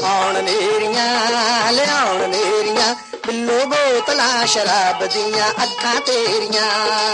ਆਉਣ ਨੇਰੀਆਂ ਲਿਆਉਣ ਨੇਰੀਆਂ ਬਿੱਲੋ ਬੋਤਲਾਂ ਸ਼ਰਾਬ ਦੀਆਂ ਅੱਖਾਂ ਤੇਰੀਆਂ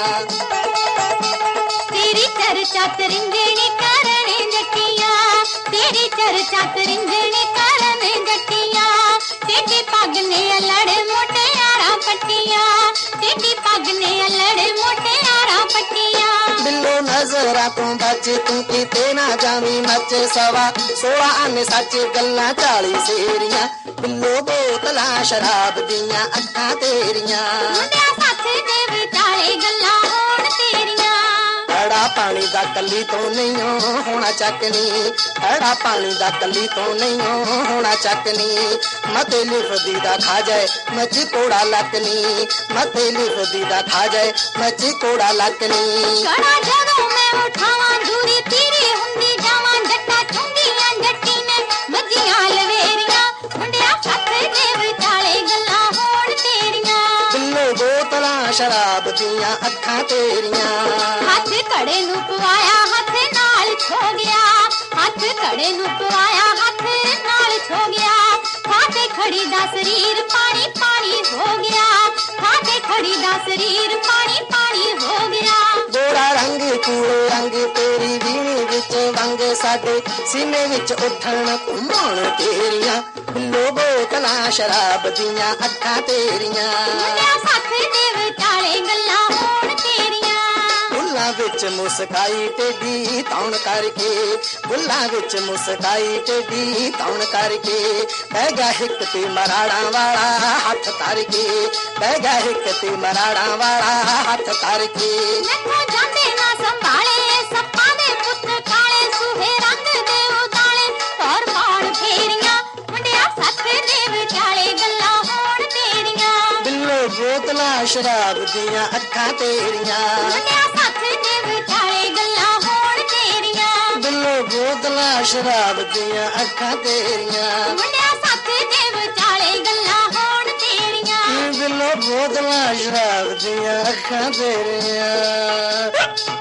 ਤੇਰੀ ਚਰਚਾ ਤਰਿੰਜਣੀ ਕਰਨੇ ਜੱਟੀਆਂ ਤੇਰੀ ਚਰਚਾ ਤਰਿੰਜਣੀ ਕਰਨੇ ਜੱਟੀਆਂ ਤੇਰੀ ਪੱਗ ਨੇ ਲੜ ਮੋਟਿਆਰਾਂ ਪੱਟੀਆਂ ਤੇਰੀ ਪੱਗ ਨੇ ਲੜ ਮੋਟਿਆਰਾਂ ਪੱਟੀਆਂ ਬਿੱਲੋ ਨਜ਼ਰਾਂ ਤੋਂ ਬਚ ਤੂੰ ਕਿਤੇ ਨਾ ਜਾਵੀਂ ਮੱਚ ਸਵਾ 16 ਅੰਨ ਸੱਚ ਗੱਲਾਂ 40 ਸੇਰੀਆਂ ਬਿੱਲੋ ਬੋਤਲਾਂ ਸ਼ਰਾਬ ਦੀਆਂ ਅੱਖਾਂ ਤੇਰੀਆਂ ਮੁੰਡਿਆਂ ਸੱਥ ਦੇ ਵਿਚਾਲੇ ਗੱਲਾਂ ਹੋਣ ਤੇਰੀਆਂ ਖੜਾ ਪਾਣੀ ਦਾ ਕੱਲੀ ਤੋਂ ਨਹੀਂ ਹੋਣਾ ਚੱਕਨੀ ਖੜਾ ਪਾਣੀ ਦਾ ਕੱਲੀ ਤੋਂ ਨਹੀਂ ਹੋਣਾ ਚੱਕਨੀ ਮਤੇ ਲਿਖਦੀ ਦਾ ਖਾ ਜਾਏ ਮੱਛੀ ਕੋੜਾ ਲੱਕਨੀ ਮਤੇ ਲਿਖਦੀ ਦਾ ਖਾ ਜਾਏ ਮੱਛੀ ਕੋੜਾ ਲੱਕਨੀ ਕੜਾ ਜਦੋਂ ਮੈਂ ਉਠਾਵਾਂ ਦੂਰੀ ਤੇਰੀ ਹੁੰਦੀ ਜਾਵਾਂ ਜੱਟਾ ਚੁੰਗੀਆਂ ਜੱਟੀ ਨੇ ਮੱਝੀਆਂ ਲਵੇਰੀਆਂ ਮੁੰਡਿਆਂ ਸੱਥ ਦੇ ਵਿਚਾਲੇ ਗੱਲਾਂ ਹੋਣ ਤੇਰੀਆਂ ਬਿੱਲੋ ਬੋਤਲਾਂ ਸ਼ਰਾਬ ਦੀਆਂ ਅੱਖਾਂ ਤੇਰੀਆਂ ਹੱਥ ਘੜੇ ਨੂੰ ਪਵਾਇਆ ਹੱਥ ਨਾਲ ਛੋ ਗਿਆ ਹੱਥ ਘੜੇ ਨੂੰ ਪਵਾਇਆ ਹੱਥ ਨਾਲ ਛੋ ਗਿਆ ਖਾਤੇ ਖੜੀ ਦਾ ਸਰੀਰ ਪਾਣੀ ਪਾਣੀ ਹੋ ਗਿਆ ਖਾਤੇ ਖੜੀ ਦਾ ਸਰੀਰ ਪਾਣੀ ਪਾਣੀ ਹੋ ਗਿਆ ਗੋਰਾ ਰੰਗ ਕੂੜੇ ਰੰਗ ਤੇਰੀ ਵੀਣੀ ਵਿੱਚ ਵੰਗ ਸਾਡੇ ਸੀਨੇ ਵਿੱਚ ਉੱਠਣ ਘੁੰਮਣ ਤੇਰੀਆਂ ਬਿੱਲੋ ਬੋਤਲਾਂ ਸ਼ਰਾਬ ਦੀਆਂ ਅੱਖਾਂ ਤੇਰੀਆਂ ਮੁੰਡਿਆਂ ਸੱਥ ਦੇ ਵਿਚਾਲੇ ਗੱਲਾਂ ਹੋਣ ਤੇਰੀਆਂ ਬੁੱਲਾਂ ਵਿੱਚ ਮੁਸਕਾਈ ਟੇਢੀ ਤੌਣ ਕਰਕੇ ਬੁੱਲਾਂ ਵਿੱਚ ਮੁਸਕਾਈ ਟੇਢੀ ਤੌਣ ਕਰਕੇ ਬਹਿ ਗਿਆ ਹਿੱਕ ਤੇ ਮਰਾੜਾਂ ਵਾਲਾ ਹੱਥ ਧਰ ਕੇ ਬਹਿ ਗਿਆ ਹਿੱਕ ਤੇ ਮਰਾੜਾਂ ਵਾਲਾ ਹੱਥ ਧਰ ਕੇ ਮੈਥੋਂ ਜਾਂਦੇ ਨਾ ਸੰਭਾਲੇ ਸੱਪਾਂ ਦੇ ਪੁੱਤ ਕਾਲੇ ਸੂਹੇ ਰੰਗ ਦੇ ਉਦਾਲੇ ਤੌਰ ਪਾੜ ਫੇਰੀਆਂ ਮੁੰਡਿਆਂ ਸੱਥ ਦੇ ਵਿਚਾਲੇ ਗੱਲਾਂ ਹੋਣ ਤੇਰੀਆਂ ਬਿੱਲੋ ਬੋਤਲਾਂ ਸ਼ਰਾਬ ਦੀਆਂ ਅੱਖਾਂ ਤੇਰੀਆਂ ਮੁੰਡਿਆਂ ਸੱਥ ਦੇ ਵਿਚਾਲੇ ਗੱਲਾਂ ਹੋਣ ਤੇਰੀਆਂ ਬਿੱਲੋ ਬੋਤਲਾਂ ਸ਼ਰਾਬ ਦੀਆਂ ਅੱਖਾਂ ਤੇਰੀਆਂ ਮੁੰਡਿਆਂ ਸੱਥ ਦੇ ਵਿਚਾਲੇ ਗੱਲਾਂ ਹੋਣ ਤੇਰੀਆਂ ਬਿੱਲੋ ਬੋਤਲਾਂ ਸ਼ਰਾਬ ਦੀਆਂ ਅੱਖਾਂ ਤੇਰੀਆਂ